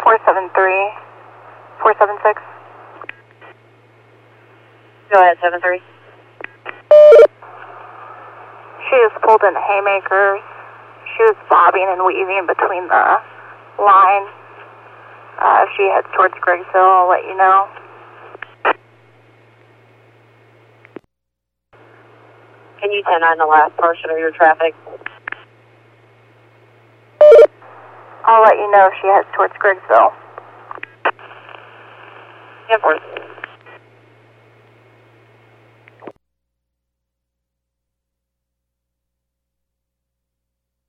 473, 476. Go ahead, 73. She was pulled in haymakers. She was bobbing and weaving between the line. If she heads towards Griggsville, I'll let you know. Can you 10-9 the last portion of your traffic? I'll let you know if she heads towards Griggsville. 10-4.